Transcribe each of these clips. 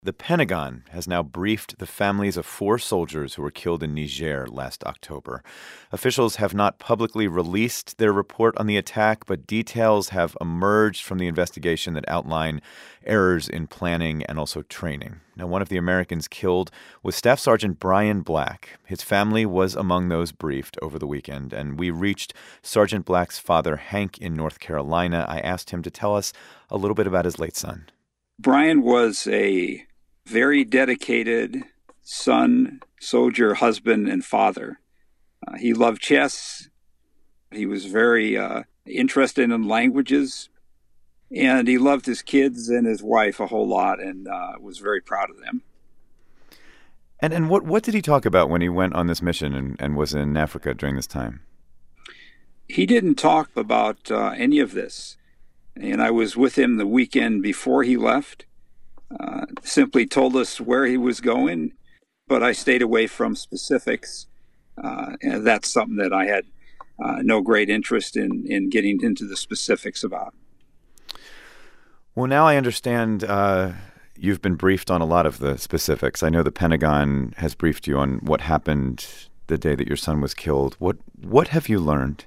The Pentagon has now briefed the families of 4 soldiers who were killed in Niger last October. Officials have not publicly released their report on the attack, but details have emerged from the investigation that outline errors in planning and also training. Now, one of the Americans killed was Staff Sergeant Brian Black. His family was among those briefed over the weekend, and we reached Sergeant Black's father, Hank, in North Carolina. I asked him to tell us a little bit about his late son. Brian was a very dedicated son, soldier, husband, and father. He loved chess. He was very interested in languages. And he loved his kids and his wife a whole lot and was very proud of them. And what did he talk about when he went on this mission and was in Africa during this time? He didn't talk about any of this. And I was with him the weekend before he left. Simply told us where he was going, but I stayed away from specifics. And that's something that I had no great interest in getting into the specifics about. Well, now I understand you've been briefed on a lot of the specifics. I know the Pentagon has briefed you on what happened the day that your son was killed. What have you learned?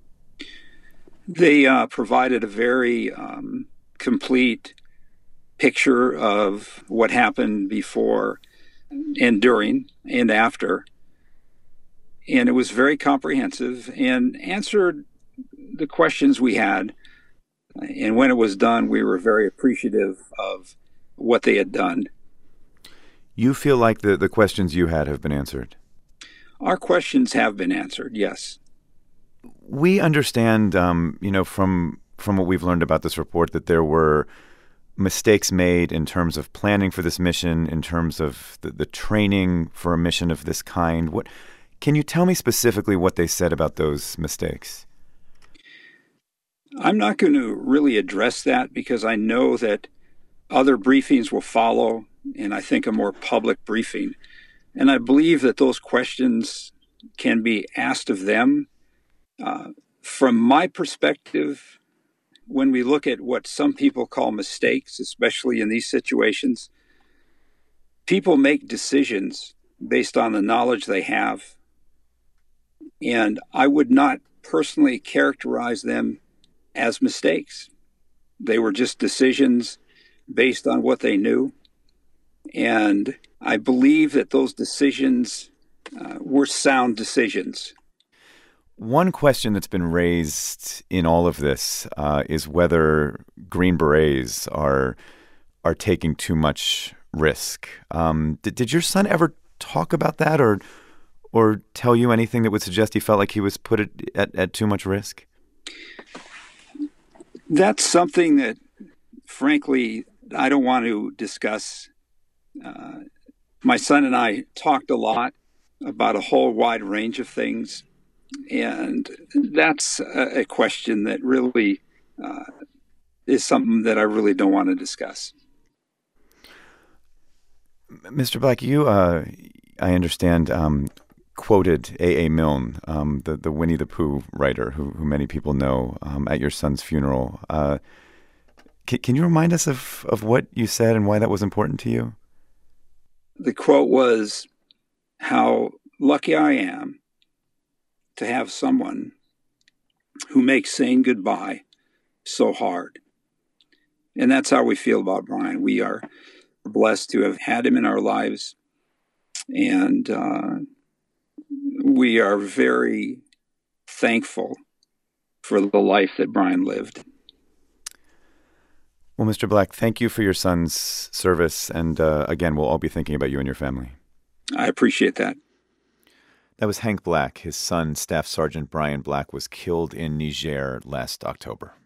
They provided a very complete picture of what happened before and during and after. And it was very comprehensive and answered the questions we had. And when it was done, we were very appreciative of what they had done. You feel like the questions you had have been answered? Our questions have been answered, yes. We understand, from what we've learned about this report, that there were mistakes made in terms of planning for this mission, in terms of the training for a mission of this kind. Can you tell me specifically what they said about those mistakes? I'm not going to really address that because I know that other briefings will follow, and I think a more public briefing. And I believe that those questions can be asked of them. From my perspective, when we look at what some people call mistakes, especially in these situations, people make decisions based on the knowledge they have. And I would not personally characterize them as mistakes. They were just decisions based on what they knew. And I believe that those decisions were sound decisions. One question that's been raised in all of this is whether Green Berets are taking too much risk. Did your son ever talk about that or tell you anything that would suggest he felt like he was put at too much risk? That's something that, frankly, I don't want to discuss. My son and I talked a lot about a whole wide range of things. And that's a question that really is something that I really don't want to discuss. Mr. Black, you, I understand, quoted A.A. Milne, the Winnie the Pooh writer who many people know, at your son's funeral. Can you remind us of what you said and why that was important to you? The quote was, "How lucky I am to have someone who makes saying goodbye so hard." And that's how we feel about Brian. We are blessed to have had him in our lives. And we are very thankful for the life that Brian lived. Well, Mr. Black, thank you for your son's service. And again, we'll all be thinking about you and your family. I appreciate that. That was Hank Black. His son, Staff Sergeant Brian Black, was killed in Niger last October.